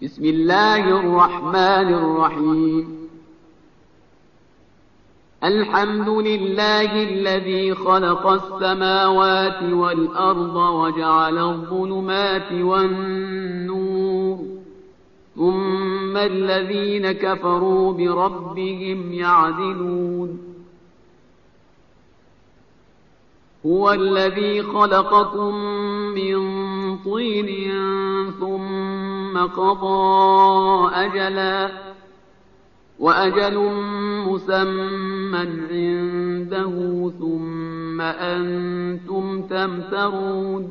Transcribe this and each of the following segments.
بسم الله الرحمن الرحيم. الحمد لله الذي خلق السماوات والأرض وجعل الظلمات والنور، ثم الذين كفروا بربهم يعدلون. هو الذي خلقكم من طين ثم قضى أجلا، وأجل مسمى عنده، ثم أنتم تمترون.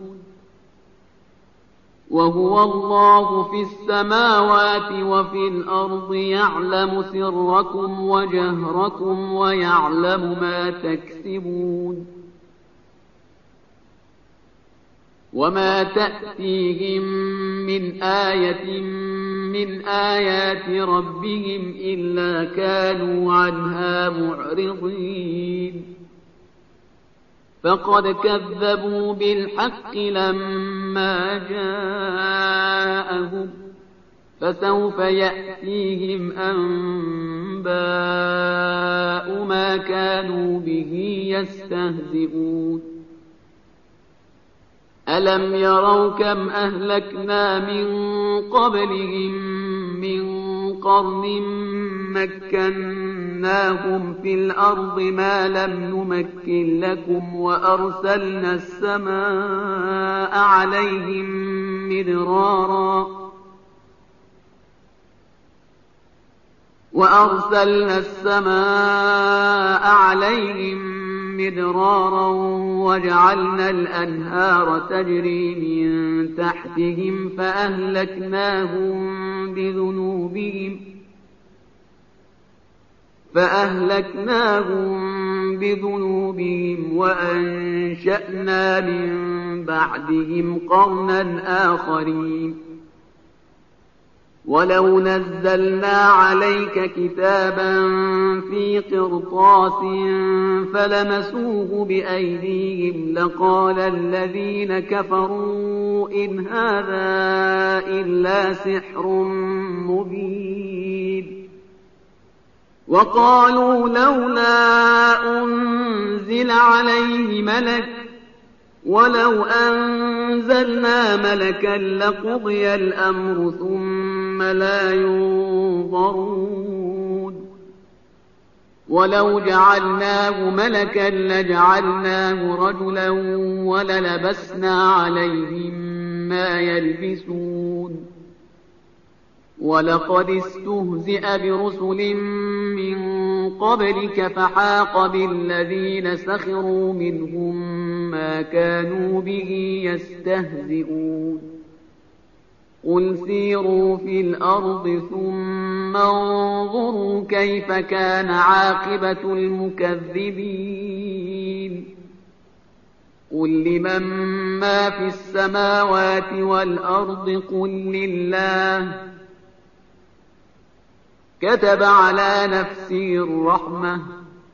وهو الله في السماوات وفي الأرض، يعلم سركم وجهركم ويعلم ما تكسبون. وما تأتيهم من آية من آيات ربهم إلا كانوا عنها معرضين. فقد كذبوا بالحق لما جاءهم، فسوف يأتيهم أنباء ما كانوا به يستهزئون. ألم يروا كم أهلكنا من قبلهم من قرن مكناهم في الأرض ما لم نمكن لكم، وأرسلنا السماء عليهم مدرارا وجعلنا الأنهار تجري من تحتهم فأهلكناهم بذنوبهم وأنشأنا من بعدهم قرنا آخرين. ولو نزلنا عليك كتابا في قرطاس فلمسوه بأيديهم لقال الذين كفروا إن هذا إلا سحر مبين. وقالوا لولا أنزل عليه ملك، ولو أنزلنا ملكا لقضي الأمر ثم لا ينظرون. ولو جعلناه ملكا لجعلناه رجلا وللبسنا عليهم ما يلبسون. ولقد استهزئ برسل من قبلك فحاق بالذين سخروا منهم ما كانوا به يستهزئون. قل سيروا في الأرض ثم انظروا كيف كان عاقبة المكذبين. قل لمن ما في السماوات والأرض قل لله. كتب على نفسه الرحمة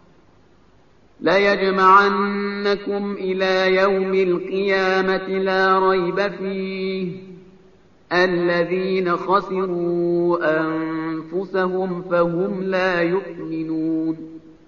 ليجمعنكم إلى يوم القيامة لا ريب فيه، الذين خسروا أنفسهم فهم لا يؤمنون.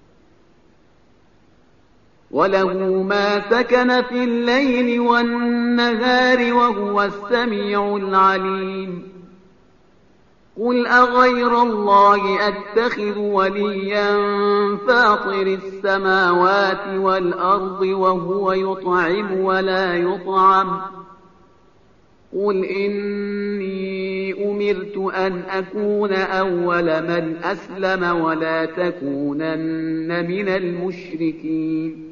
وله ما سكن في الليل والنهار وهو السميع العليم. قل أغير الله أتخذ وليا فاطر السماوات والأرض وهو يطعم ولا يطعم. قل إني أمرت أن أكون أول من أسلم ولا تكونن من المشركين.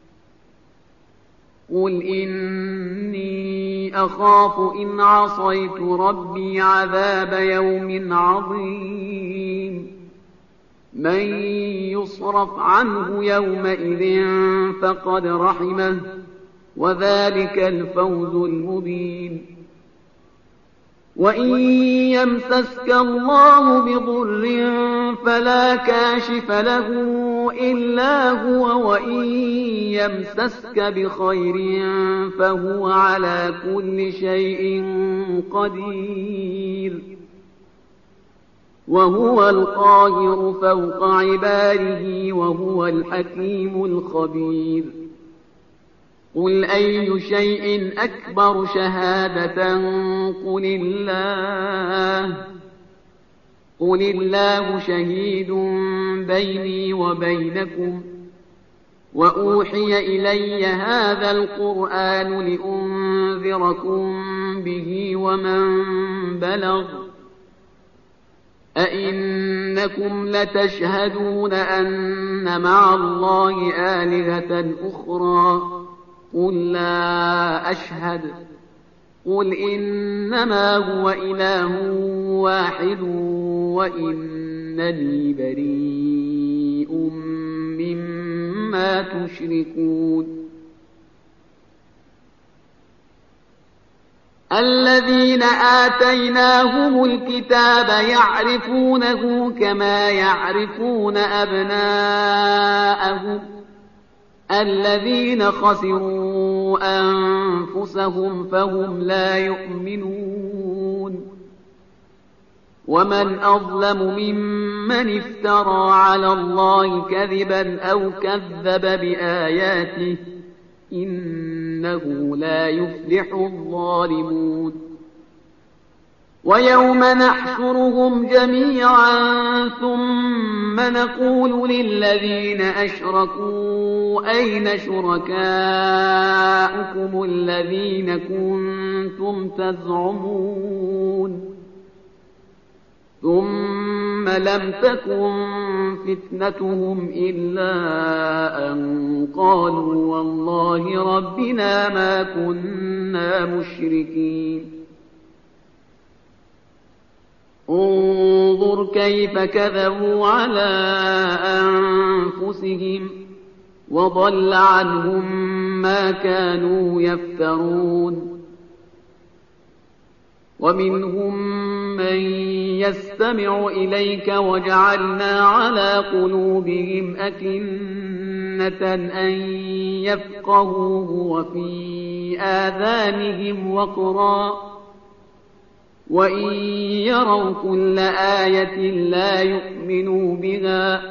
قل إني أخاف إن عصيت ربي عذاب يوم عظيم. من يصرف عنه يومئذ فقد رحمه، وذلك الفوز المبين. وإن يمسسك الله بضر فلا كاشف له إلا هو، وإن يمسسك بخير فهو على كل شيء قدير. وهو القاهر فوق عباده وهو الحكيم الخبير. قل أي شيء أكبر شهادة قل الله شهيد بيني وبينكم وأوحي إلي هذا القرآن لأنذركم به ومن بلغ أئنكم لتشهدون أن مع الله آلهة أخرى قل لا أشهد قل إنما هو إله واحد وإنني بريء مما تشركون. الذين آتيناهم الكتاب يعرفونه كما يعرفون أبناءهم الذين خسروا أنفسهم فهم لا يؤمنون. ومن أظلم ممن افترى على الله كذبا أو كذب بآياته إنه لا يفلح الظالمون. ويوم نحشرهم جميعا ثم نقول للذين أشركوا أين شركاؤكم الذين كنتم تزعمون ثم لم تكن فتنتهم إلا أن قالوا والله ربنا ما كنا مشركين. انظر كيف كذبوا على أنفسهم وضل عنهم ما كانوا يفترون. ومنهم من يستمع إليك وجعلنا على قلوبهم أكنة أن يفقهوه وفي آذانهم وقرا وإن يروا كل آية لا يؤمنوا بها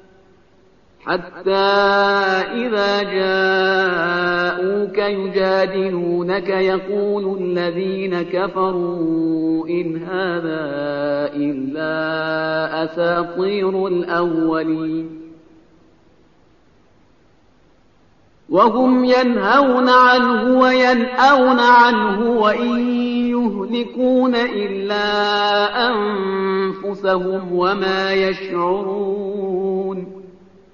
حتى إذا جاءوك يجادلونك يقول الذين كفروا إن هذا إلا أساطير الأولين. وهم ينهون عنه وينأون عنه وإن يهلكون إلا أنفسهم وما يشعرون.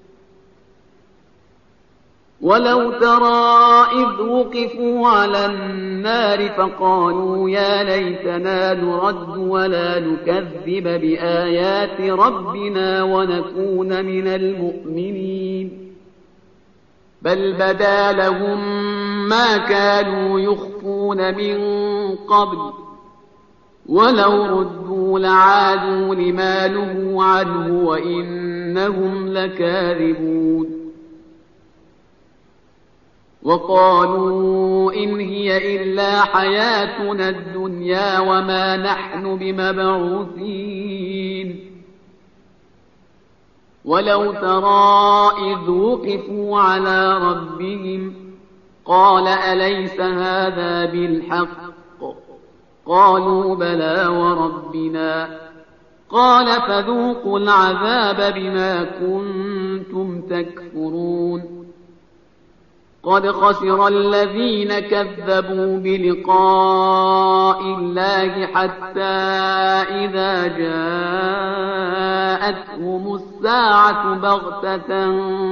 ولو ترى إذ وقفوا على النار فقالوا يا ليتنا نرد ولا نكذب بآيات ربنا ونكون من المؤمنين بل بدا لهم ما كانوا يخفون من قبل ولو ردوا لعادوا لما نهوا عنه وإنهم لكاذبون. وقالوا إن هي إلا حياتنا الدنيا وما نحن بمبعوثين. ولو ترى إذ وقفوا على ربهم قال أليس هذا بالحق قالوا بلى وربنا قال فذوقوا العذاب بما كنتم تكفرون. قد خسر الذين كذبوا بلقاء الله حتى إذا جاءتهم الساعة بغتة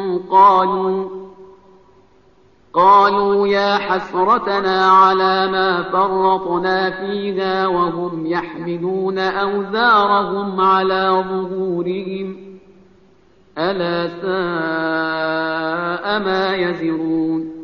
قالوا يا حسرتنا على ما فرطنا فيها وهم يحملون أوزارهم على ظهورهم ألا ساء ما يزرون.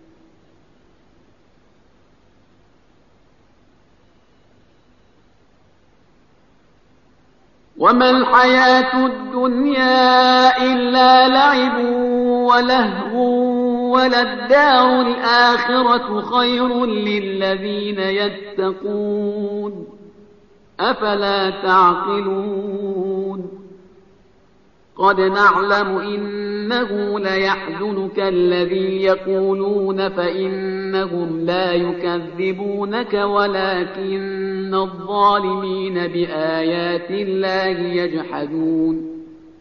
وما الحياة الدنيا إلا لعب ولهو وللدار الآخرة خير للذين يتقون أفلا تعقلون قد نعلم إنه ليحزنك الذي يقولون فإنهم لا يكذبونك ولكن الظالمين بآيات الله يجحدون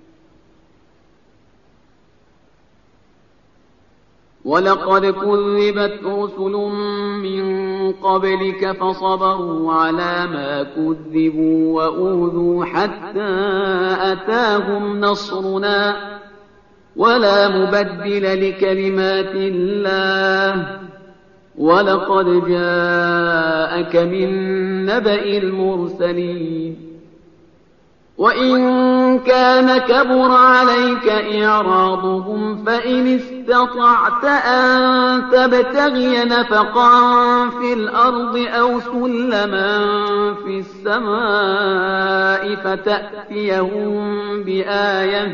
ولقد كذبت رسل من قبلك فصبروا على ما كذبوا وأوذوا حتى أتاهم نصرنا ولا مبدل لكلمات الله ولقد جاءك من نبأ المرسلين وإن كان كبر عليك إعراضهم فإن استطعت أن تبتغي نفقا في الأرض أو سلما في السماء فتأتيهم بآية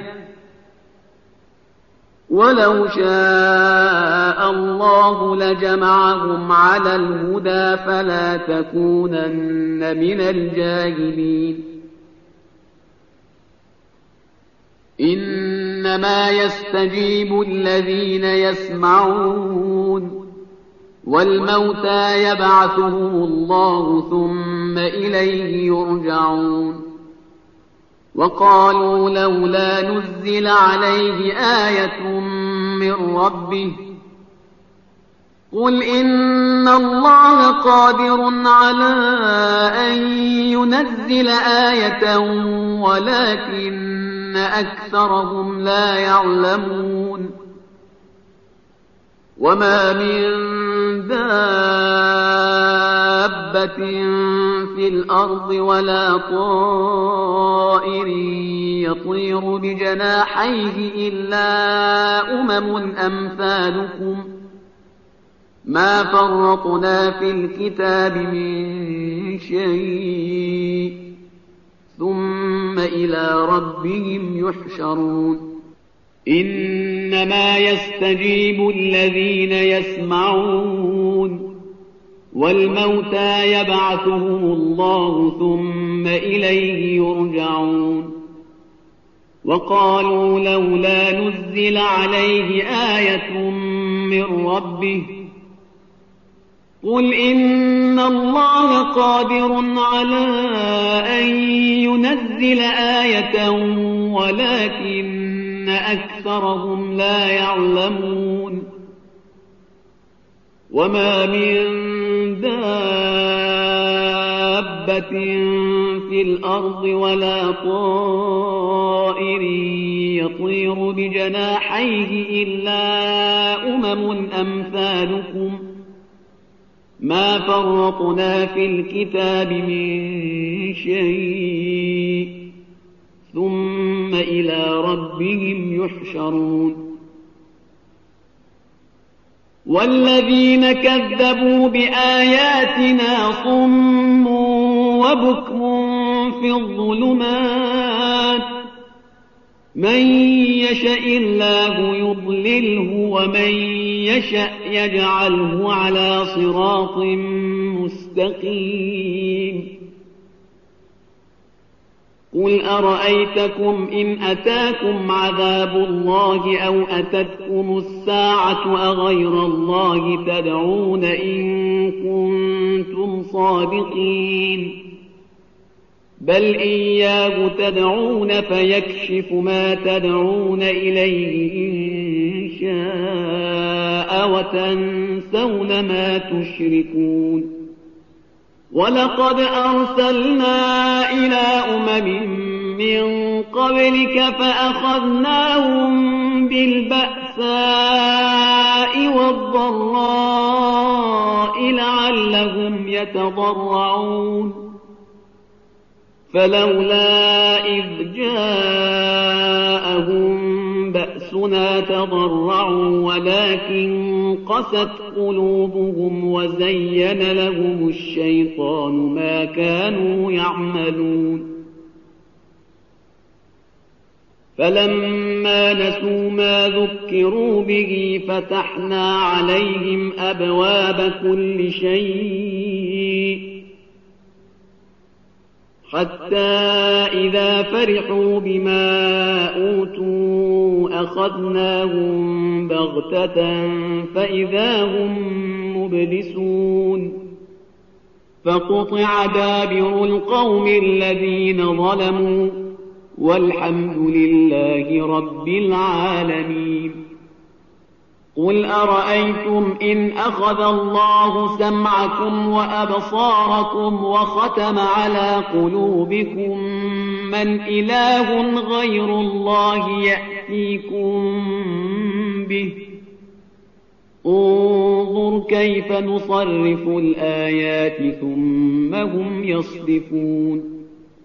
ولو شاء الله لجمعهم على الهدى فلا تكونن من الجاهلين إنما يستجيب الذين يسمعون والموتى يبعثهم الله ثم إليه يرجعون وقالوا لولا نزل عليه آية من ربه قل إن الله قادر على أن ينزل آية ولكن أكثرهم لا يعلمون وما من دابة في الأرض ولا طائر يطير بجناحيه إلا أمثالكم ما فرطنا في الكتاب من شيء ثم إلى ربهم يحشرون إنما يستجيب الذين يسمعون والموتى يبعثهم الله ثم إليه يرجعون وقالوا لولا نزل عليه آية من ربه قل إن الله قادر على أن ينزل آية ولكن أكثرهم لا يعلمون وما من دابة في الأرض ولا طائر يطير بجناحيه إلا أمثالكم ما فرطنا في الكتاب من شيء ثم إلى ربهم يحشرون والذين كذبوا بآياتنا صم وبكم في الظلمات من يشاء الله يضلله ومن يشاء يجعله على صراط مستقيم قل أرأيتكم إن أتاكم عذاب الله أو أتتكم الساعة أغير الله تدعون إن كنتم صادقين بل إياه تدعون فيكشف ما تدعون إليه إن شاء وتنسون ما تشركون ولقد أرسلنا إلى من قبلك فأخذناهم بالبأساء والضراء لعلهم يتضرعون فلولا إذ جاءهم بأسنا تضرعوا ولكن قست قلوبهم وزين لهم الشيطان ما كانوا يعملون فلما نسوا ما ذكروا به فتحنا عليهم أبواب كل شيء حتى إذا فرحوا بما أوتوا أخذناهم بغتة فإذا هم مبلسون فقطع دابر القوم الذين ظلموا والحمد لله رب العالمين. قل أرأيتم إن أخذ الله سمعكم وأبصاركم وختم على قلوبكم من إله غير الله يأتيكم به انظر كيف نصرف الآيات ثم هم يصدفون.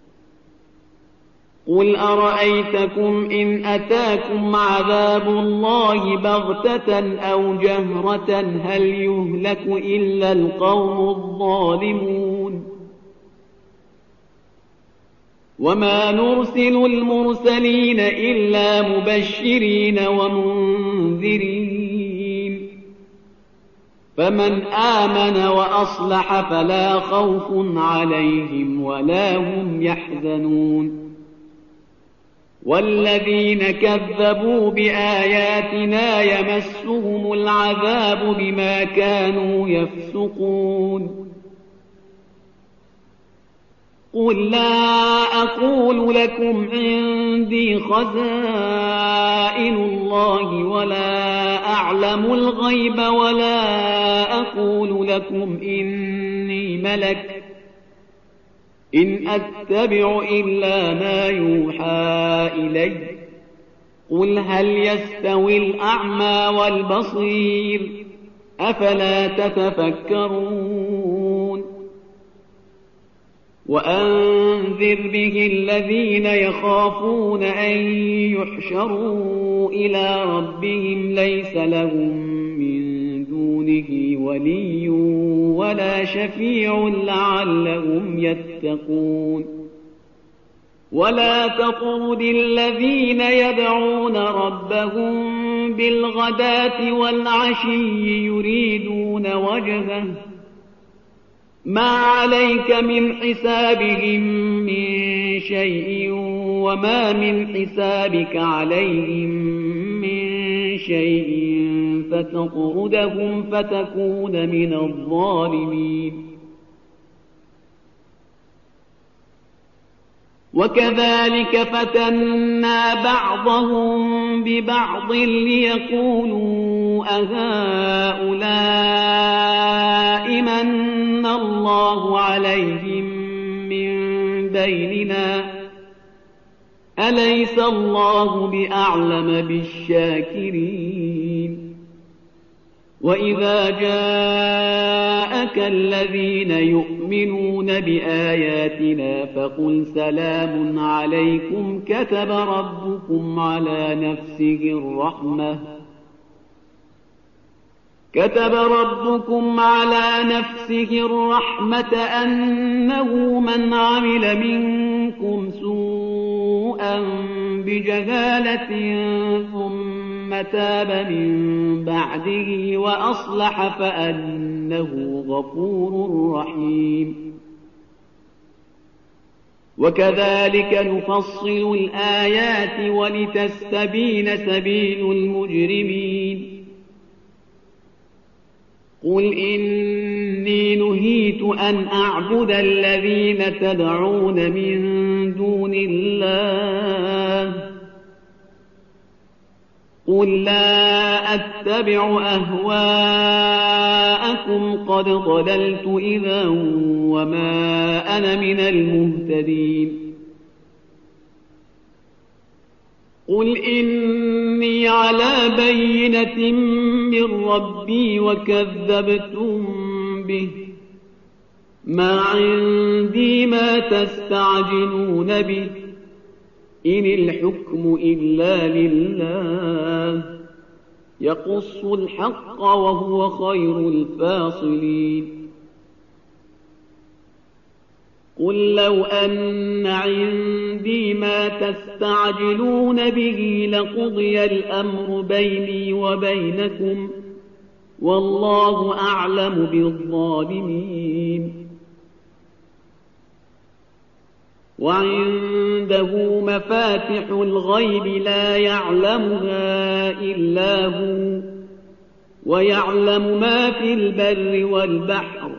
قل أرأيتكم إن أتاكم عذاب الله بغتة أو جهرة هل يهلك إلا القوم الظالمون. وما نرسل المرسلين إلا مبشرين ومنذرين فمن آمن وأصلح فلا خوف عليهم ولا هم يحزنون. والذين كذبوا بآياتنا يمسهم العذاب بما كانوا يفسقون. قل لا أقول لكم عندي خزائن الله ولا أعلم الغيب ولا أقول لكم إني ملك إن أتبع إلا ما يوحى إلي قل هل يستوي الأعمى والبصير أفلا تتفكرون. وأنذر به الذين يخافون أن يحشروا إلى ربهم ليس لهم من دونه ولي ولا شفيع لعلهم يتقون. ولا تطرد الذين يدعون ربهم بالغداة والعشي يريدون وجهه ما عليك من حسابهم من شيء وما من حسابك عليهم من شيء فتطردهم فتكون من الظالمين. وكذلك فتنا بعضهم ببعض ليقولوا أهؤلاء من الله عليهم من بيننا أليس الله بأعلم بالشاكرين. وإذا جاءك الذين يؤمنون بآياتنا فقل سلام عليكم كتب ربكم على نفسه الرحمة أنه من عمل منكم سوءا بجهالة ثم تاب من بعده وأصلح فأنه غفور رحيم. وكذلك نفصل الآيات ولتستبين سبيل المجرمين. قل إني نهيت أن أعبد الذين تدعون من دون الله قل لا أتبع أهواءكم قد ضللت إذا وما أنا من المهتدين. قل إني على بينة من ربي وكذبتم به ما عندي ما تستعجلون به إن الحكم إلا لله يقص الحق وهو خير الفاصلين. قل لو أن عندي ما تستعجلون به لقضي الأمر بيني وبينكم والله أعلم بالظالمين. وعنده مفاتح الغيب لا يعلمها إلا هو ويعلم ما في البر والبحر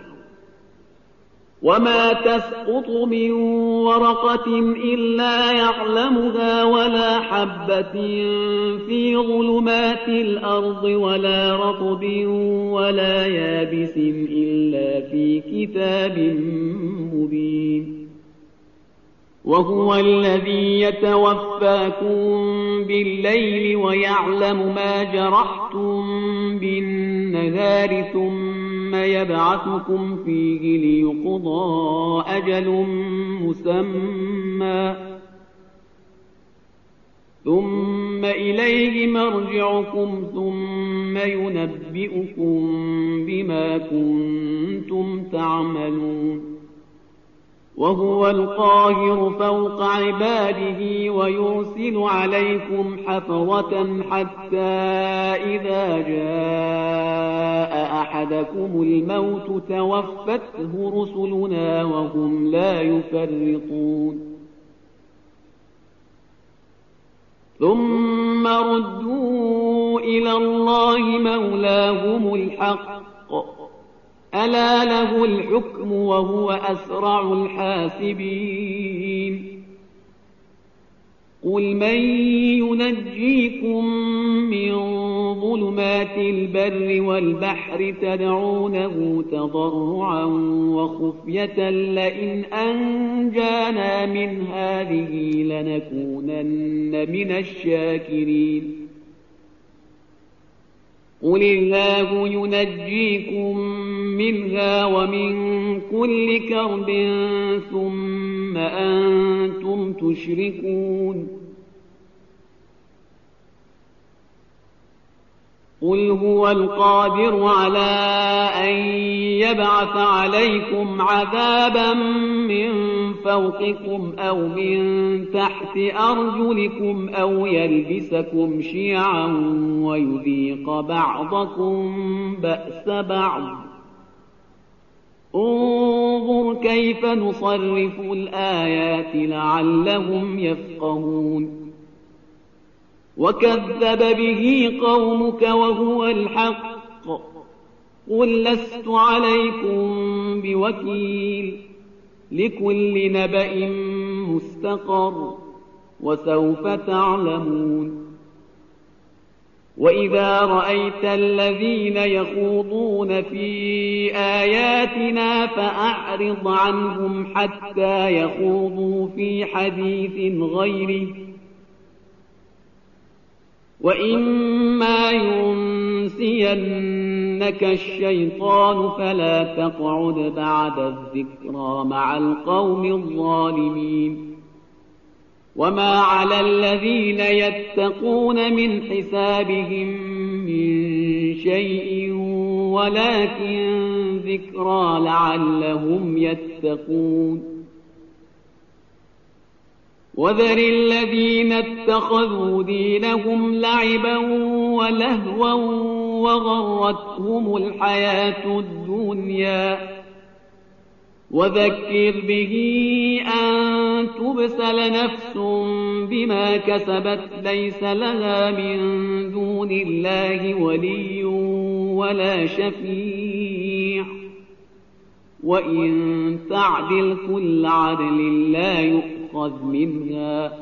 وما تسقط من ورقة إلا يعلمها ولا حبة في ظلمات الأرض ولا رطب ولا يابس إلا في كتاب مبين وهو الذي يتوفاكم بالليل ويعلم ما جرحتم بالنهار ثم يبعثكم فيه ليقضى أجل مسمى ثم إليه مرجعكم ثم ينبئكم بما كنتم تعملون وهو القاهر فوق عباده ويرسل عليكم حفظة حتى إذا جاء أحدكم الموت توفته رسلنا وهم لا يفرطون ثم ردوا إلى الله مولاهم الحق ألا له الحكم وهو أسرع الحاسبين قل من ينجيكم من ظلمات البر والبحر تدعونه تضرعا وخفية لئن أنجانا من هذه لنكونن من الشاكرين قل الله ينجيكم منها ومن كل كرب ثم أنتم تشركون قل هو القادر على أن يبعث عليكم عذابا من فوقكم أو من تحت أرجلكم أو يلبسكم شيعا ويذيق بعضكم بأس بعض انظر كيف نصرف الآيات لعلهم يفقهون وكذب به قومك وهو الحق قل لست عليكم بوكيل لكل نبأ مستقر وسوف تعلمون وإذا رأيت الذين يخوضون في آياتنا فأعرض عنهم حتى يخوضوا في حديث غيره وإما ينسينك الشيطان فلا تقعد بعد الذكرى مع القوم الظالمين وما على الذين يتقون من حسابهم من شيء ولكن ذكرى لعلهم يتقون وذر الذين اتخذوا دينهم لعبا ولهوا وغرتهم الحياة الدنيا وذكر به أن تبسل نفس بما كسبت ليس لها من دون الله ولي ولا شفيع وإن تعدل كل عدل لا يؤخذ منها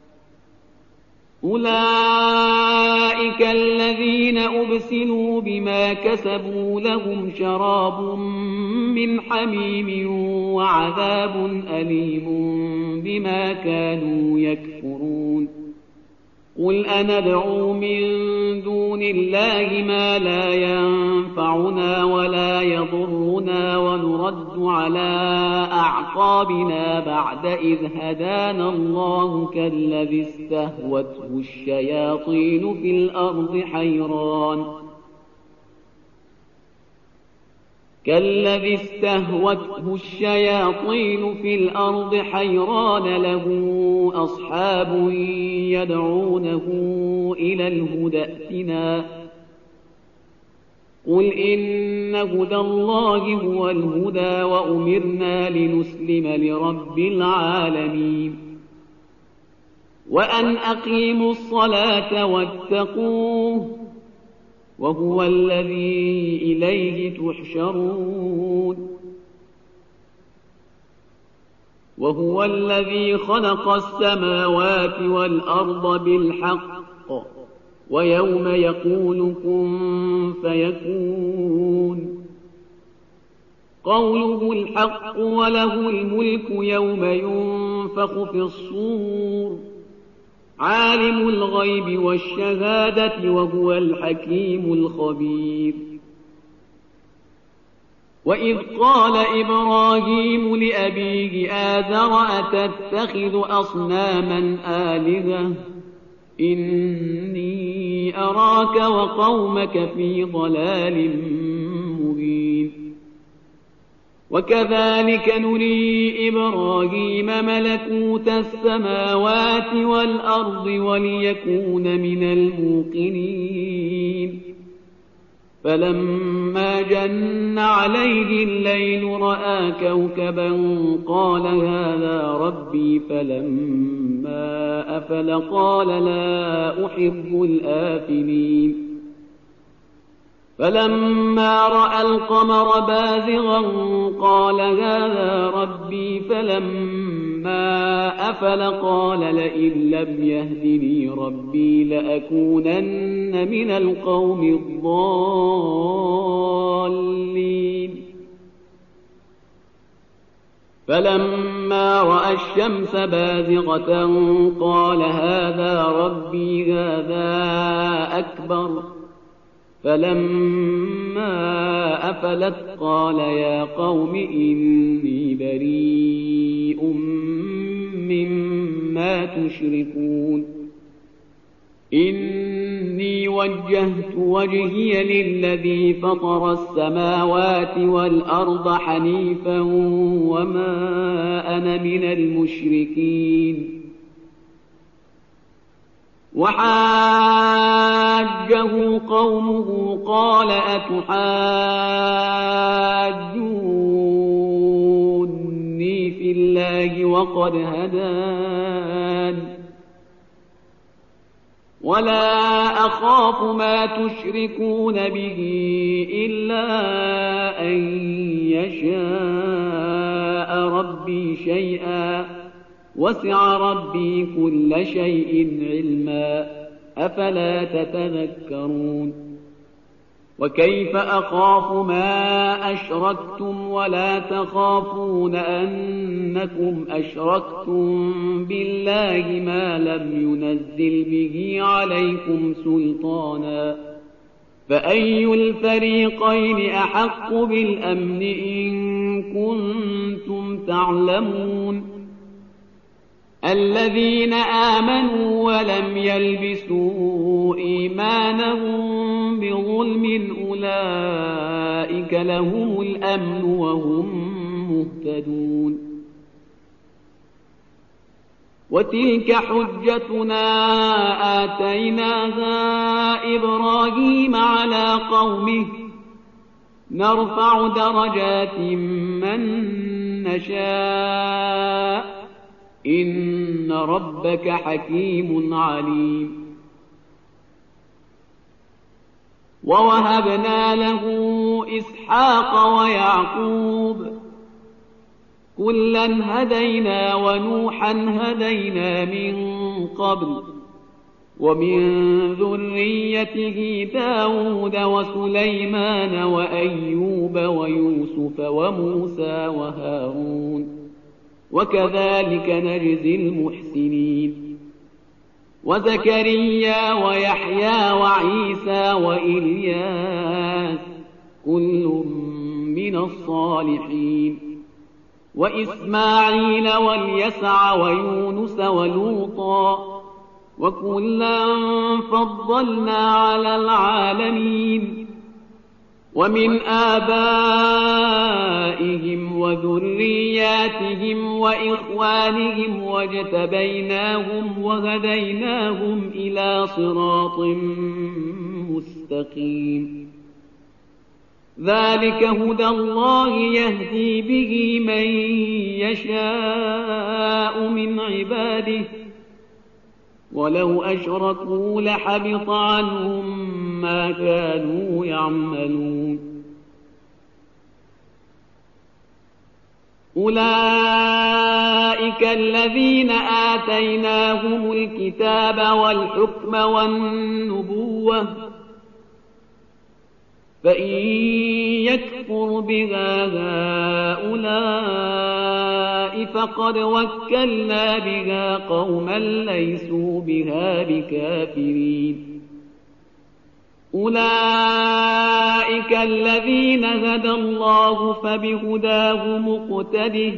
أولئك الذين أبسلوا بما كسبوا لهم شراب من حميم وعذاب أليم بما كانوا يكفرون قل أندعو من دون الله ما لا ينفعنا ولا يضرنا ونرد على أعقابنا بعد إذ هدانا الله كالذي استهوته الشياطين في الأرض حيران له أصحاب يدعونه إلى الهدى ائتنا قل إن هدى الله هو الهدى وأمرنا لنسلم لرب العالمين وأن أقيموا الصلاة واتقوه وهو الذي إليه تحشرون وهو الذي خلق السماوات والأرض بالحق ويوم يقول كن فيكون قوله الحق وله الملك يوم ينفخ في الصور عالم الغيب والشهادة وهو الحكيم الخبير وإذ قال إبراهيم لأبيه آذر أتتخذ أصناما آلهة إني أراك وقومك في ضلال مبين وكذلك نري إبراهيم ملكوت السماوات والأرض وليكون من الموقنين فلما جن عليه الليل رأى كوكبا قال هذا ربي فلما أفل قال لا أحب الآفلين فلما رأى القمر بازغا قال هذا ربي فلما أفل قال لئن لم يهدني ربي لأكونن من القوم الضالين فلما رأى الشمس بازغة قال هذا ربي هذا أكبر فلما أفلت قال يا قوم إني بريء مما تشركون إني وجهت وجهي للذي فطر السماوات والأرض حنيفا وما أنا من المشركين وحاجه قومه قال أتحاجوني في الله وقد هدان ولا أخاف ما تشركون به إلا أن يشاء ربي شيئا وسع ربي كل شيء علما أفلا تتذكرون وكيف أخاف ما أشركتم ولا تخافون أنكم أشركتم بالله ما لم ينزل به عليكم سلطانا فأي الفريقين أحق بالأمن إن كنتم تعلمون الذين آمنوا ولم يلبسوا إيمانهم بظلم أولئك لهم الأمن وهم مهتدون وتلك حجتنا آتيناها إبراهيم على قومه نرفع درجات من نشاء إن ربك حكيم عليم ووهبنا له إسحاق ويعقوب كلا هدينا ونوحا هدينا من قبل ومن ذريته داود وسليمان وأيوب ويوسف وموسى وهارون وكذلك نجزي المحسنين وزكريا ويحيى وعيسى وإلياس كل من الصالحين وإسماعيل واليسع ويونس ولوطا وكلا فضلنا على العالمين ومن آبائهم وذرياتهم وإخوانهم واجتبيناهم وهديناهم إلى صراط مستقيم ذلك هدى الله يهدي به من يشاء من عباده ولو أشركوا لحبط عنهم ما كانوا يعملون أولئك الذين آتيناهم الكتاب والحكم والنبوة فإن يكفر بها هؤلاء فقد وكلنا بها قوما ليسوا بها بكافرين أولئك الذين هدى الله فبهداه مقتده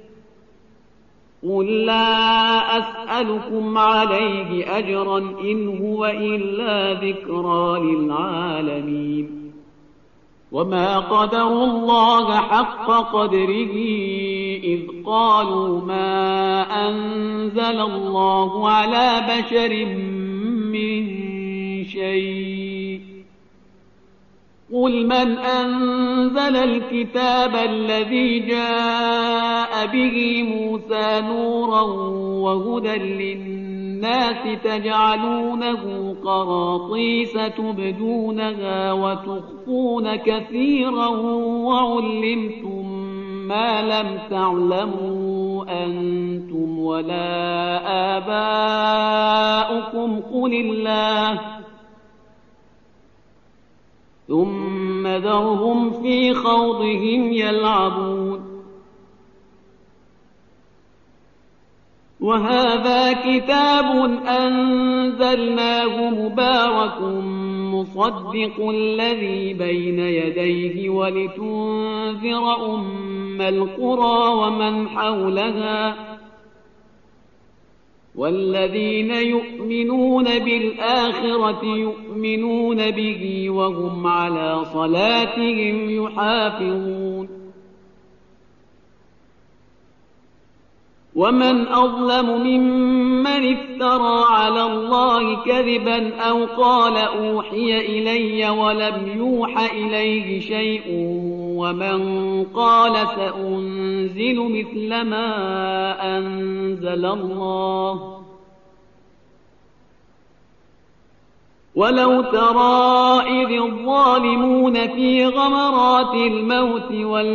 قل لا أسألكم عليه أجرا إن هو إلا ذكرى للعالمين وما قدروا الله حق قدره إذ قالوا ما أنزل الله على بشر من شيء قل من أنزل الكتاب الذي جاء به موسى نورا وهدى للناس تجعلونه قراطيس تبدونها وتخفون كثيرا وعلمتم ما لم تعلموا أنتم ولا آباؤكم قل الله ثم ذرهم في خوضهم يلعبون وهذا كتاب أنزلناه مبارك مصدق الذي بين يديه ولتنذر أم القرى ومن حولها والذين يؤمنون بالآخرة يؤمنون به وهم على صلاتهم يحافظون ومن أظلم ممن افترى على الله كذبا أو قال أوحي إلي ولم يوح إليه شيء ومن قال سأنزل مثل ما أنزل الله ولو ترى إذ الظالمون في غمرات الموت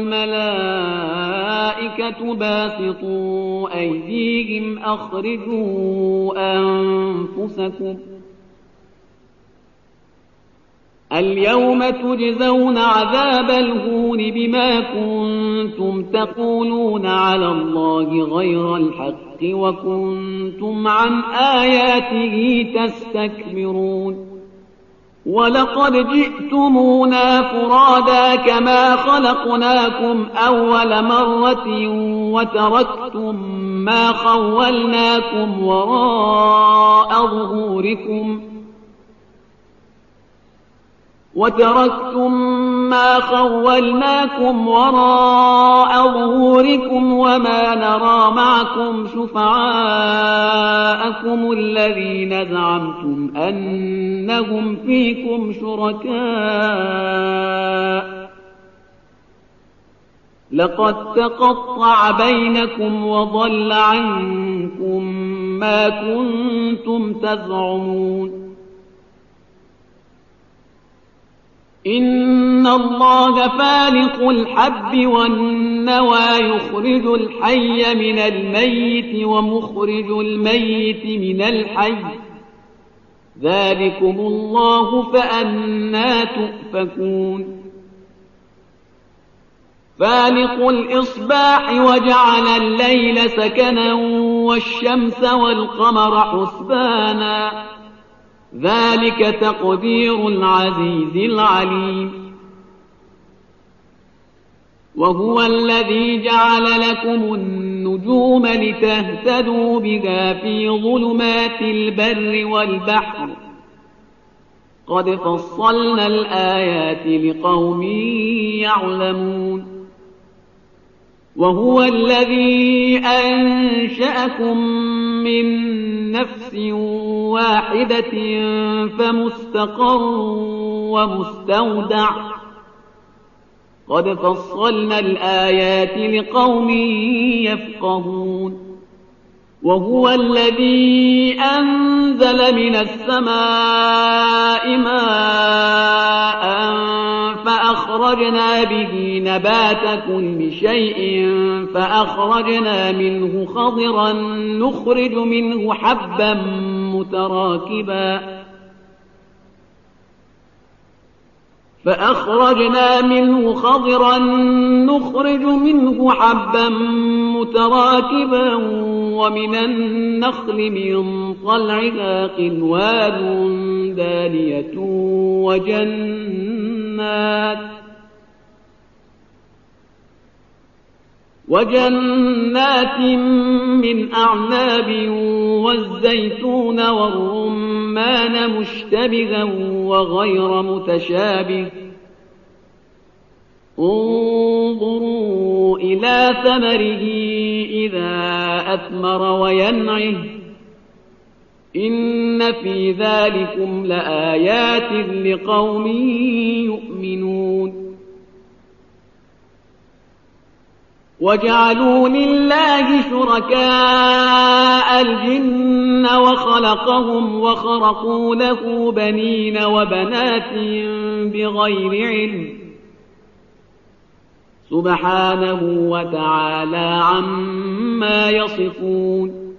والملائكة باسطوا أيديهم أخرجوا أنفسكم اليوم تجزون عذاب الهون بما كنتم تقولون على الله غير الحق وكنتم عن آياته تستكبرون ولقد جئتمونا فرادا كما خلقناكم أول مرة وتركتم ما خولناكم وراء ظهوركم وما نرى معكم شفعاءكم الذين زعمتم أنهم فيكم شركاء لقد تقطع بينكم وضل عنكم ما كنتم تزعمون إن الله فالق الحب والنوى يخرج الحي من الميت ومخرج الميت من الحي ذلكم الله فأنى تؤفكون فالق الإصباح وجعل الليل سكنا والشمس والقمر حسبانا ذلك تقدير العزيز العليم وهو الذي جعل لكم النجوم لتهتدوا بها في ظلمات البر والبحر قد فصلنا الآيات لقوم يعلمون وهو الذي أنشأكم من نفس واحدة فمستقر ومستودع قد فصلنا الآيات لقوم يفقهون وهو الذي أنزل من السماء ماء فأخرجنا به نبات كل شيء فأخرجنا منه خضرا نخرج منه حبا متراكبا ومن النخل من طلعها قنوان دانية وجنات من أعناب والزيتون والرمان مشتبها وغير متشابه انظروا إلى ثمره إذا أثمر وينعه إن في ذلكم لآيات لقوم يؤمنون وجعلوا لله شركاء الجن وخلقهم وخرقوا له بنين وبنات بغير علم سبحانه وتعالى عما يصفون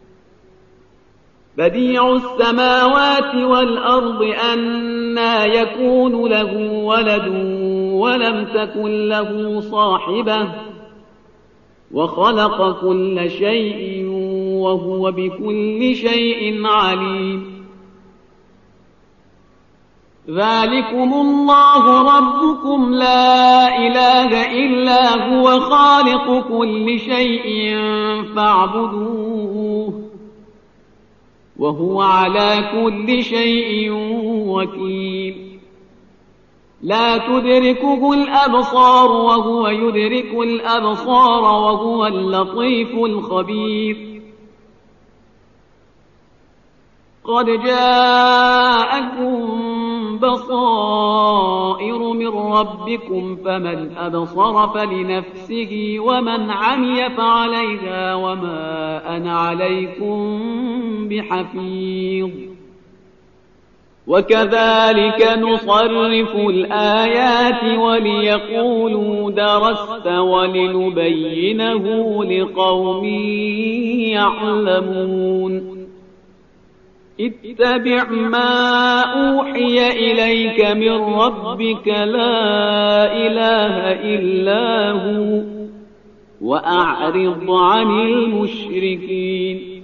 بديع السماوات والأرض أنى يكون له ولد ولم تكن له صاحبة وخلق كل شيء وهو بكل شيء عليم ذلكم الله ربكم لا إله إلا هو خالق كل شيء فاعبدوه وهو على كل شيء وكيل لا تدركه الأبصار وهو يدرك الأبصار وهو اللطيف الخبير قد جاءكم بصائر من ربكم فمن أبصر فلنفسه ومن عمي فعليها وما أنا عليكم بحفيظ وكذلك نصرف الآيات وليقولوا درست ولنبينه لقوم يعلمون اتبع ما أوحي إليك من ربك لا إله إلا هو وأعرض عن المشركين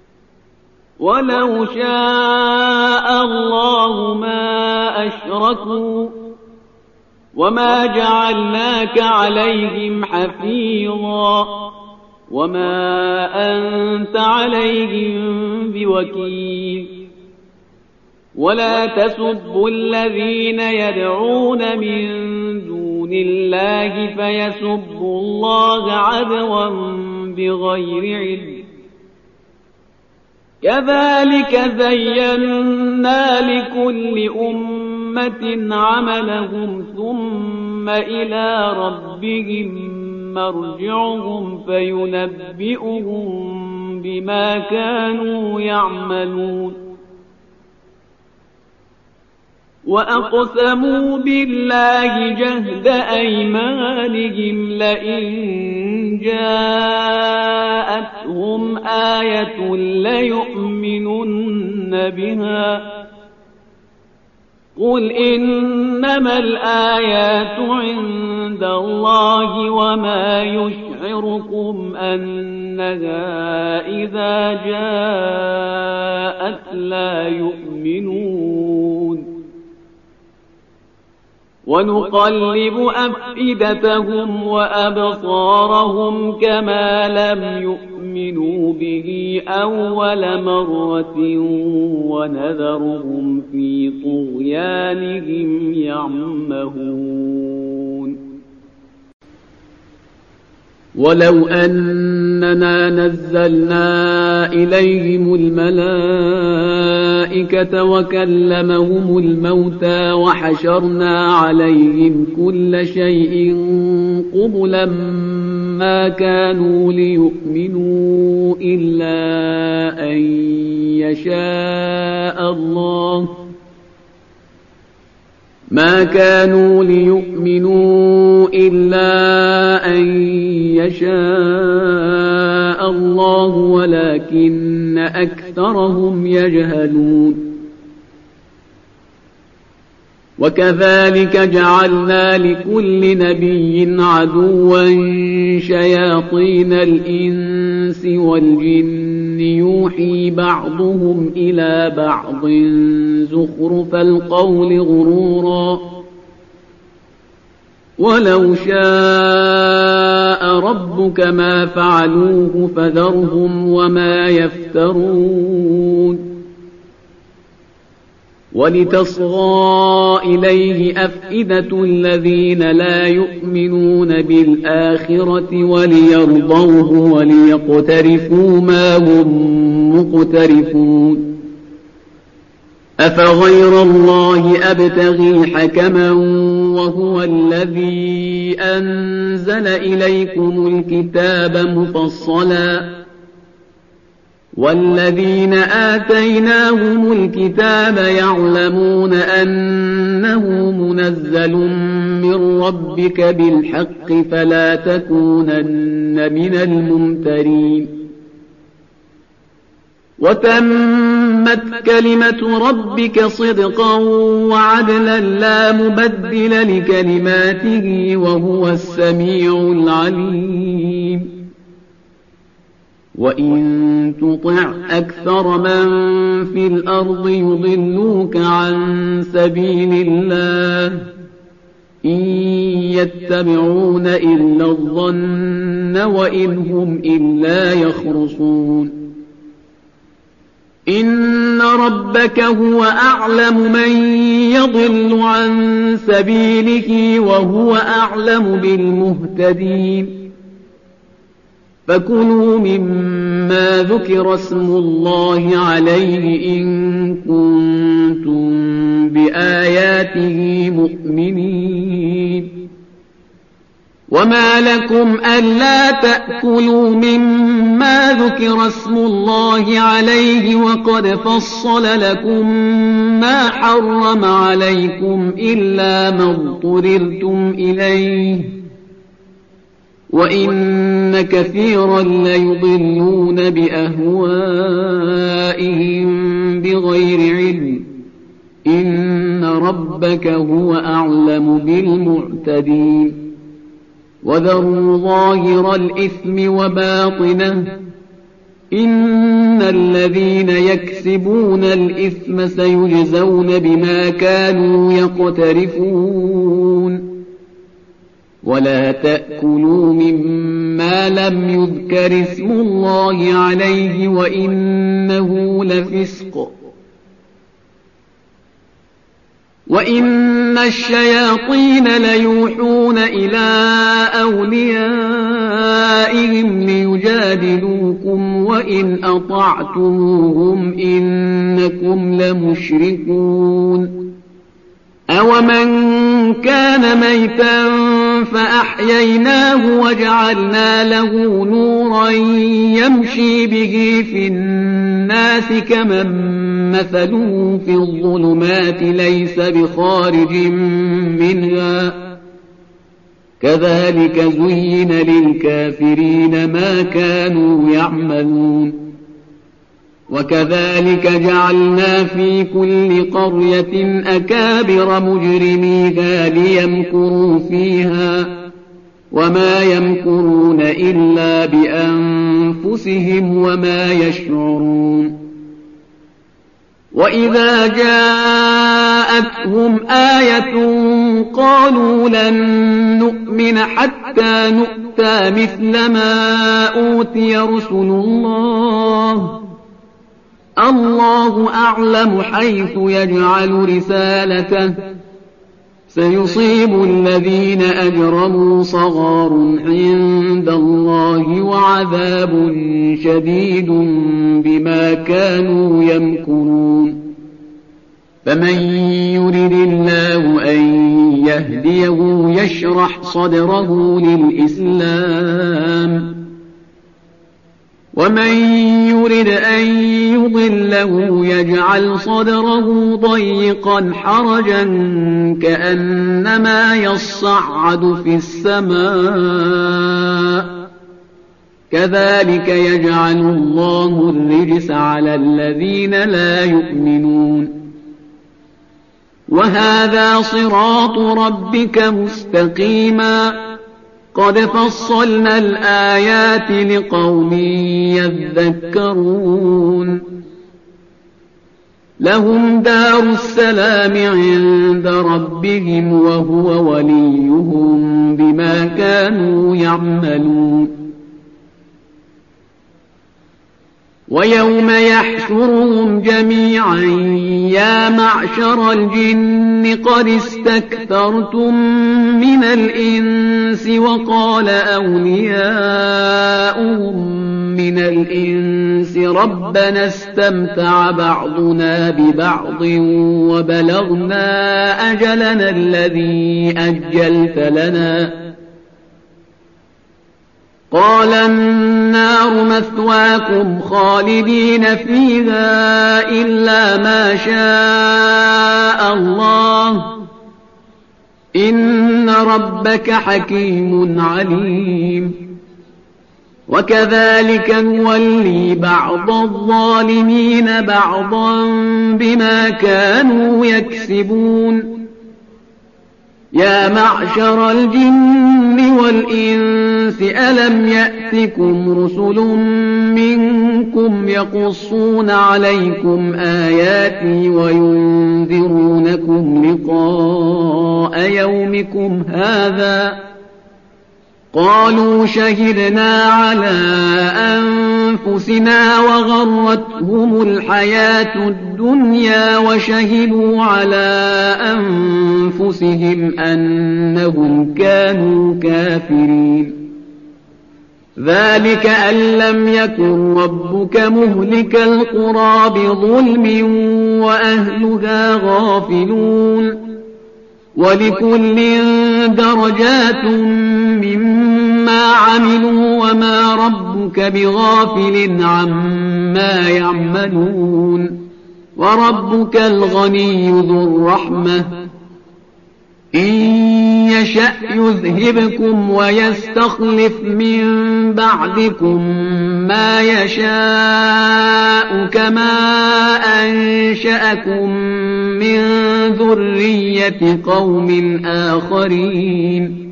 ولو شاء الله ما أشركوا وما جعلناك عليهم حفيظا وما أنت عليهم بوكيل ولا تسبوا الذين يدعون من دون الله فيسبوا الله عدوا بغير علم كذلك زينا لكل أمة عملهم ثم إلى ربهم مرجعهم فينبئهم بما كانوا يعملون وأقسموا بالله جهد أيمانهم لئن جاءتهم آية ليؤمنن بها قل إنما الآيات عند الله وما يشعركم أنها إذا جاءت لا يؤمنون ونقلب أفئدتهم وأبصارهم كما لم يؤمنوا به أول مرة ونذرهم في طغيانهم يعمهون ولو أننا نزلنا إليهم الملائكة وكلمهم الموتى وحشرنا عليهم كل شيء قبلا ما كانوا ليؤمنوا إلا أن يشاء الله ولكن أكثرهم يجهلون وكذلك جعلنا لكل نبي عدوا شياطين الإنس والجن يوحي بعضهم إلى بعض زخرف القول غرورا ولو شاء ربك ما فعلوه فذرهم وما يفترون ولتصغى إليه أفئدة الذين لا يؤمنون بالآخرة وليرضوه وليقترفوا ما هم مقترفون أفغير الله أبتغي حكما وهو الذي أنزل إليكم الكتاب مفصلا والذين آتيناهم الكتاب يعلمون أنه منزل من ربك بالحق فلا تكونن من الممترين وتمت كلمة ربك صدقا وعدلا لا مبدل لكلماته وهو السميع العليم وإن تطع أكثر من في الأرض يضلوك عن سبيل الله إن يتبعون إلا الظن وإن هم إلا يخرصون إن ربك هو أعلم من يضل عن سبيله وهو أعلم بالمهتدين فكلوا مما ذكر اسم الله عليه إن كنتم بآياته مؤمنين وما لكم ألا تأكلوا مما ذكر اسم الله عليه وقد فصل لكم ما حرم عليكم إلا ما اضطررتم إليه وإن كثيرا ليضلون بأهوائهم بغير علم إن ربك هو أعلم بالمعتدين وذروا ظاهر الإثم وباطنه إن الذين يكسبون الإثم سيجزون بما كانوا يقترفون ولا تأكلوا مما لم يذكر اسم الله عليه وإنه لفسق وإن الشياطين ليوحون إلى أوليائهم ليجادلوكم وإن أطعتموهم إنكم لمشركون أومن كان ميتا فأحييناه وجعلنا له نورا يمشي به في الناس كمن مثله في الظلمات ليس بخارج منها كذلك زين للكافرين ما كانوا يعملون وكذلك جعلنا في كل قرية أكابر مجرميها ليمكروا فيها وما يمكرون إلا بأنفسهم وما يشعرون وإذا جاءتهم آية قالوا لن نؤمن حتى نؤتى مثل ما أوتي رسل الله الله أعلم حيث يجعل رسالته سيصيب الذين أجرموا صغار عند الله وعذاب شديد بما كانوا يمكرون فمن يرد الله أن يهديه يشرح صدره للإسلام ومن يرد أن يضله يجعل صدره ضيقا حرجا كأنما يصعد في السماء كذلك يجعل الله الرجس على الذين لا يؤمنون وهذا صراط ربك مستقيما قد فصلنا الآيات لقوم يذكرون لهم دار السلام عند ربهم وهو وليهم بما كانوا يعملون ويوم يحشرهم جميعا يا معشر الجن قد استكثرتم من الإنس وقال أولياؤهم من الإنس ربنا استمتع بعضنا ببعض وبلغنا أجلنا الذي أجلت لنا قال النار مثواكم خالدين فيها إلا ما شاء الله إن ربك حكيم عليم وكذلك نولي بعض الظالمين بعضا بما كانوا يكسبون يا معشر الجن والإنس ألم يأتكم رسل منكم يقصون عليكم آياتي وينذرونكم لقاء يومكم هذا قالوا شهدنا على أنفسنا وغرتهم الحياة الدنيا وشهدوا على أنفسهم أنهم كانوا كافرين ذلك أن لم يكن ربك مهلك القرى بظلم وأهلها غافلون ولكل درجات مما عملوا وما ربك بغافل عما يعملون وربك الغني ذو الرحمة إن يشأ يذهبكم ويستخلف من بعدكم ما يشاء كما أنشأكم من ذرية قوم آخرين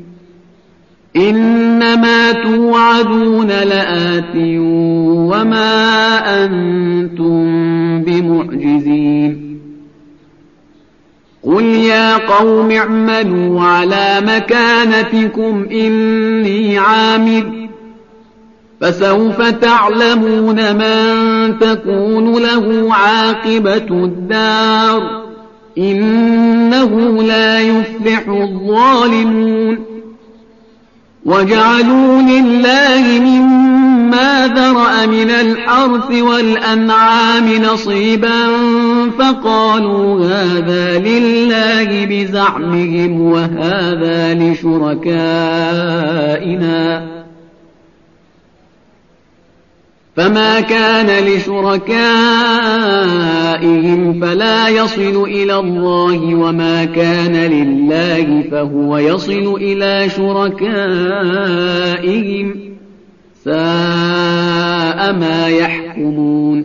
إنما توعدون لآت وما أنتم بمعجزين قل يا قوم اعملوا على مكانتكم إني عامل فسوف تعلمون من تكون له عاقبة الدار إنه لا يفلح الظالمون وجعلوا لله مما ذرأ من الحرث والأنعام نصيبا فقالوا هذا لله بزعمهم وهذا لشركائنا فما كان لشركائهم فلا يصل إلى الله وما كان لله فهو يصل إلى شركائهم ساء ما يحكمون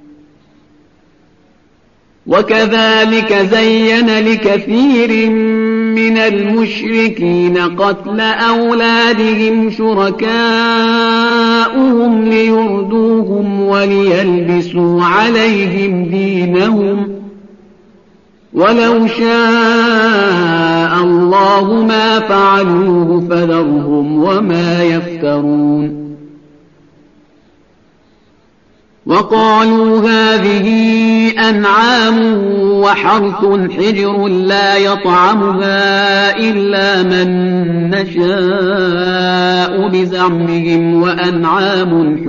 وكذلك زين لكثير من المشركين قتل أولادهم شركاؤهم ليردوهم وليلبسوا عليهم دينهم ولو شاء الله ما فعلوه فذرهم وما يفترون وقالوا هذه أنعام وحرث حجر لا يطعمها إلا من نشاء بزعمهم وأنعام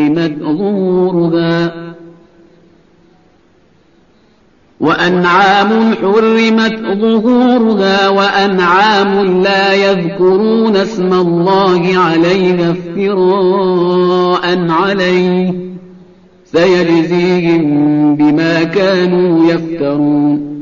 حرمت ظهورها وأنعام لا يذكرون اسم الله عليها افتراء عليه سيجزيهم بما كانوا يفترون.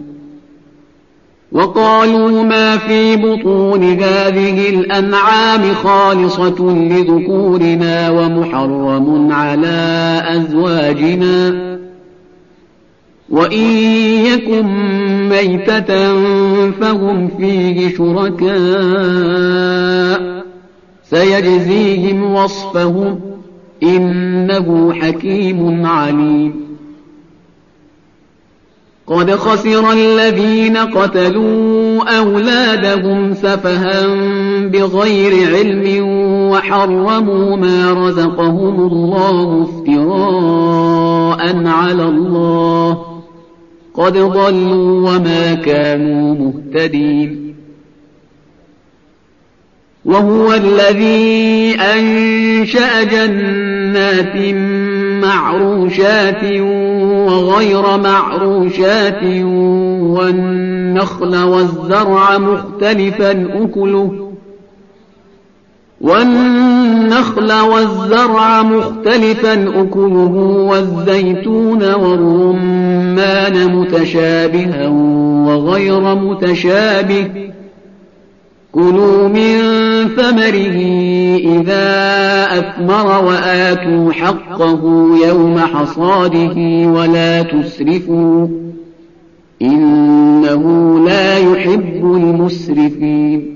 وقالوا ما في بطون هذه الأنعام خالصة لذكورنا ومحرم على أزواجنا وإن يكن ميتة فهم فيه شركاء سيجزيهم وصفهم إنه حكيم عليم. قد خسر الذين قتلوا أولادهم سفها بغير علم وحرموا ما رزقهم الله افتراء على الله قد ضلوا وما كانوا مهتدين. وهو الذي أنشأ جنات معروشات وغير معروشات والنخل والزرع مختلفا أكله والزيتون والرمان متشابها وغير متشابه كلوا من ثمره إذا أثمر وآتوا حقه يوم حصاده ولا تسرفوا إنه لا يحب المسرفين.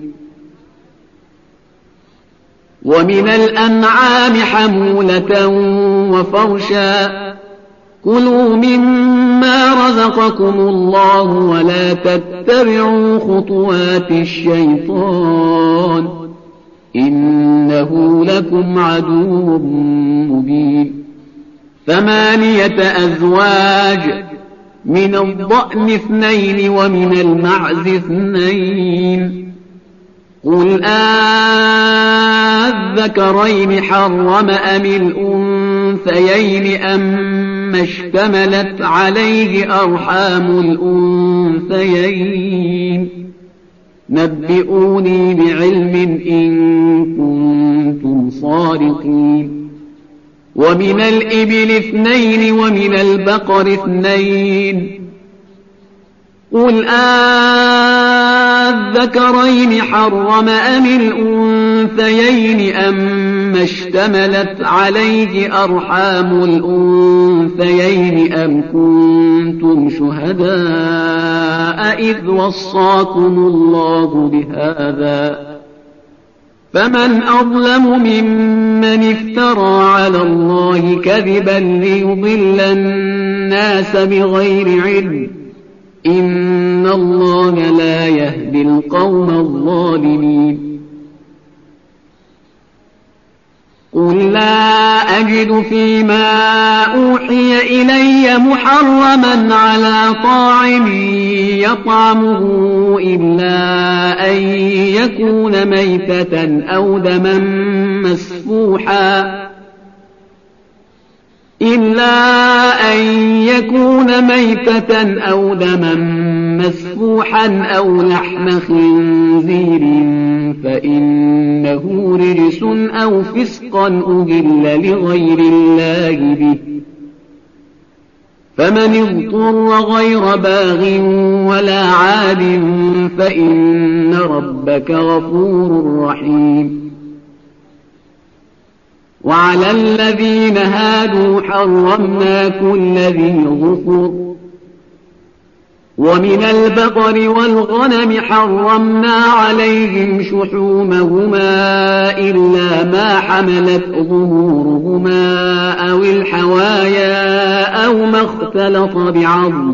ومن الأنعام حمولة وفرشا كلوا مما رزقكم الله ولا تتبعوا خطوات الشيطان إنه لكم عدو مبين. 8 أزواج من الضأن 2 ومن المعز 2 قل أذكرين حرم أم الأنثيين أما اشتملت عليه أرحام الأنثيين نبئوني بعلم إن كنتم صادقين. ومن الإبل 2 ومن البقر 2 قل أذكرين حرم أم الأنثيين أما اشتملت عليه أرحام الأنثيين أم كنتم شهداء إذ وصاكم الله بهذا فمن أظلم ممن افترى على الله كذبا ليضل الناس بغير علم إن الله لا يهدي القوم الظالمين. قل لا أجد فيما أوحي إلي محرما على طاعم يطعمه إلا أن يكون ميتة أو دما مسفوحا أو لحم خنزير فإنه رجس أو فسقا أهل لغير الله به فمن اضطر غير باغ ولا عاد فإن ربك غفور رحيم. وعلى الذين هادوا حرمنا كل ذي ظفر ومن البقر والغنم حرمنا عليهم شحومهما إلا ما حملت ظهورهما أو الحوايا أو ما اختلط بعظم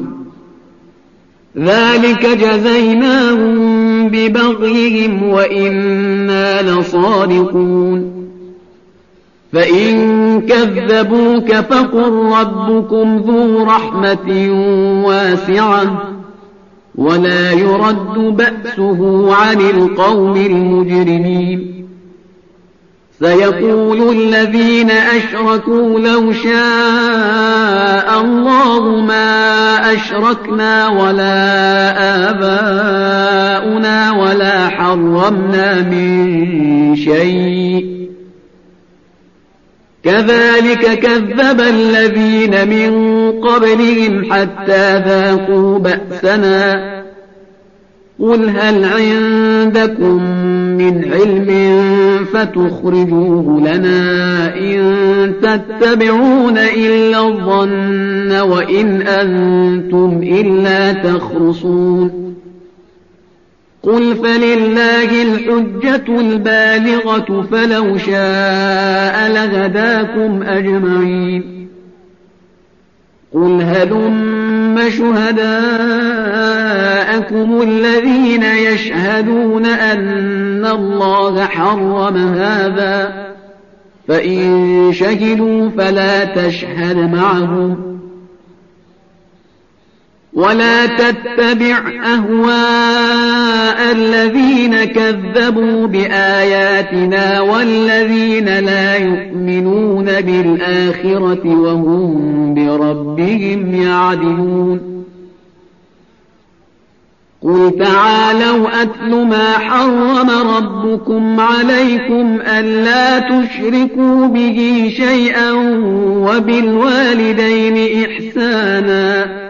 ذلك جزيناهم ببغيهم وإنا لصادقون. فإن كذبوك فقل ربكم ذو رحمة واسعة ولا يرد بأسه عن القوم المجرمين. سيقول الذين أشركوا لو شاء الله ما أشركنا ولا آباؤنا ولا حرمنا من شيء كذلك كذب الذين من قبلهم حتى ذاقوا بأسنا قل هل عندكم من علم فتخرجوه لنا إن تتبعون إلا الظن وإن أنتم إلا تخرصون. قل فلله الحجة البالغة فلو شاء لهداكم أجمعين. قل هلم شهداءكم الذين يشهدون أن الله حرم هذا فإن شهدوا فلا تشهد معهم ولا تتبع أهواء الذين كذبوا بآياتنا والذين لا يؤمنون بالآخرة وهم بربهم يعدلون. قل تعالوا أتل ما حرم ربكم عليكم ألا تشركوا به شيئا وبالوالدين إحسانا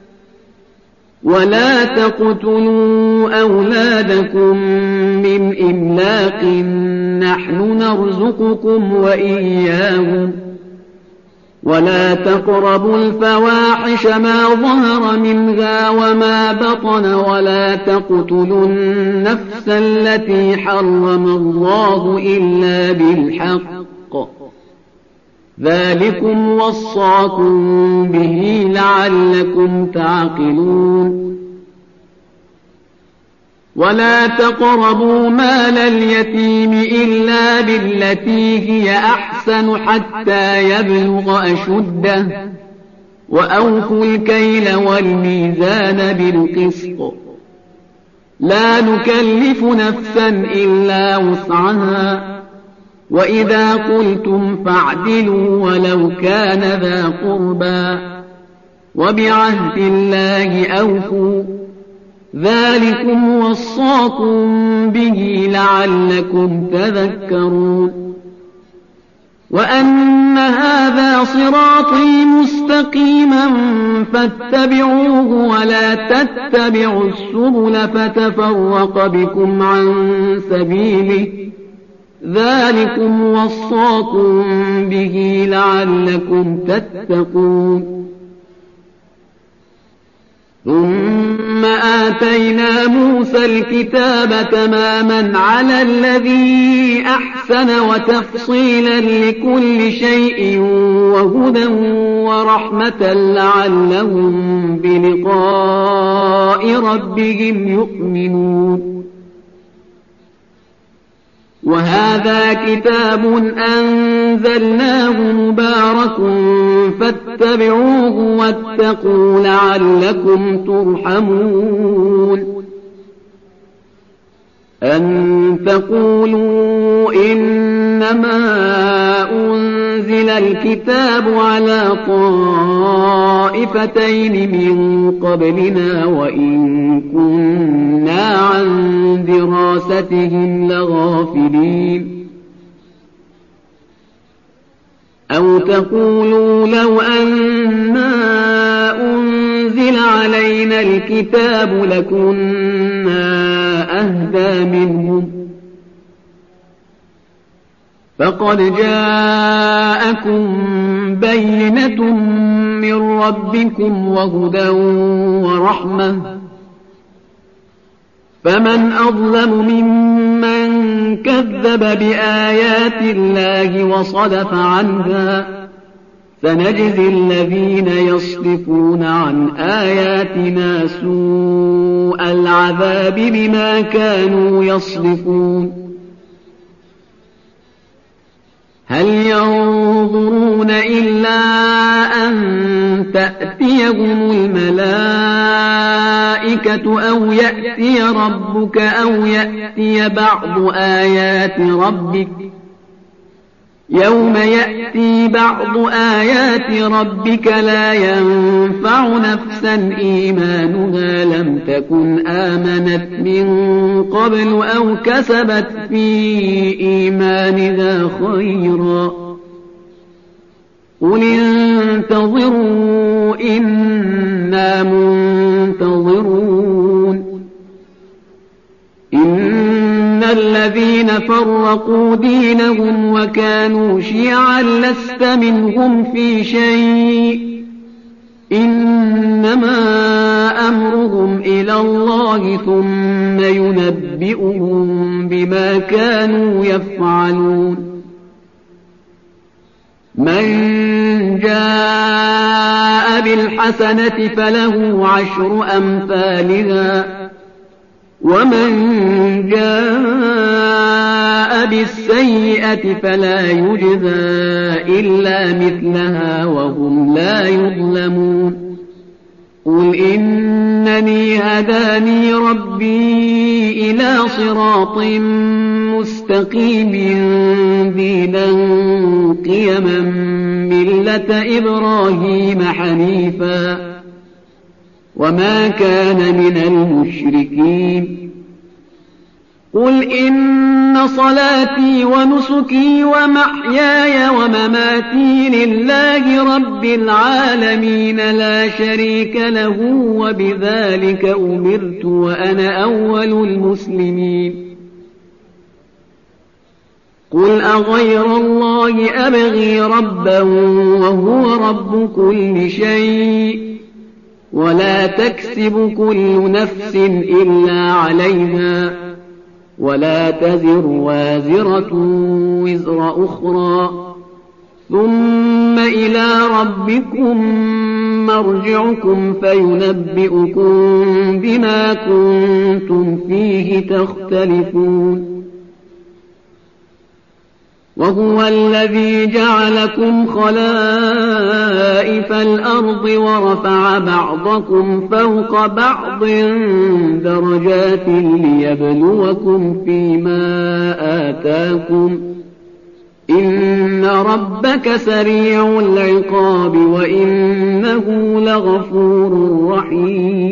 ولا تقتلوا أولادكم من إملاق نحن نرزقكم وإياهم ولا تقربوا الفواحش ما ظهر منها وما بطن ولا تقتلوا النفس التي حرم الله إلا بالحق ذلكم وصاكم به لعلكم تعقلون. ولا تقربوا مال اليتيم إلا بالتي هي أحسن حتى يبلغ أشده وأوفوا الكيل والميزان بالقسط لا نكلف نفسا إلا وسعها وإذا قلتم فاعدلوا ولو كان ذا قربى وبعهد الله أوفوا ذلكم وصاكم به لعلكم تذكرون. وأن هذا صراطي مستقيما فاتبعوه ولا تتبعوا السبل فتفرق بكم عن سبيله ذلكم وصاكم به لعلكم تتقون. ثم آتينا موسى الكتاب تماما على الذي أحسن وتفصيلا لكل شيء وهدى ورحمة لعلهم بلقاء ربهم يؤمنون. وهذا كتاب أنزلناه مبارك فاتبعوه واتقوا لعلكم ترحمون. أن تقولوا إنما أنزل الكتاب على طائفتين من قبلنا وإن كنا عن دراستهم لغافلين. أو تقولوا لو أنا أنزل علينا الكتاب لكنا أهدى منهم فقد جاءكم بينة من ربكم وهدى ورحمة فمن أظلم ممن كذب بآيات الله وصدف عنها سنجزي الذين يصدفون عن آياتنا سوء العذاب بما كانوا يصدفون. هل ينظرون إلا أن تأتيهم الملائكة أو يأتي ربك أو يأتي بعض آيات ربك يوم يأتي بعض آيات ربك لا ينفع نفسا إيمانها لم تكن آمنت من قبل أو كسبت في إيمانها خيرا قل انتظروا إنا منتظرون إن الذين فرقوا دينهم وكانوا شيعا لست منهم في شيء إنما أمرهم إلى الله ثم ينبئهم بما كانوا يفعلون من جاء بالحسنة فله 10 أمثالها ومن جاء بالسيئة فلا يجزى إلا مثلها وهم لا يظلمون قل إنني هداني ربي إلى صراط مستقيم دينا قيما ملة إبراهيم حنيفا وما كان من المشركين قل إن صلاتي ونسكي ومحياي ومماتي لله رب العالمين لا شريك له وبذلك أمرت وأنا أول المسلمين قل أغير الله أبغي ربا وهو رب كل شيء ولا تكسب كل نفس إلا عليها ولا تزر وازرة وزر أخرى ثم إلى ربكم مرجعكم فينبئكم بما كنتم فيه تختلفون وهو الذي جعلكم خلائف الأرض ورفع بعضكم فوق بعض درجات ليبلوكم فيما آتاكم إن ربك سريع العقاب وإنه لغفور رحيم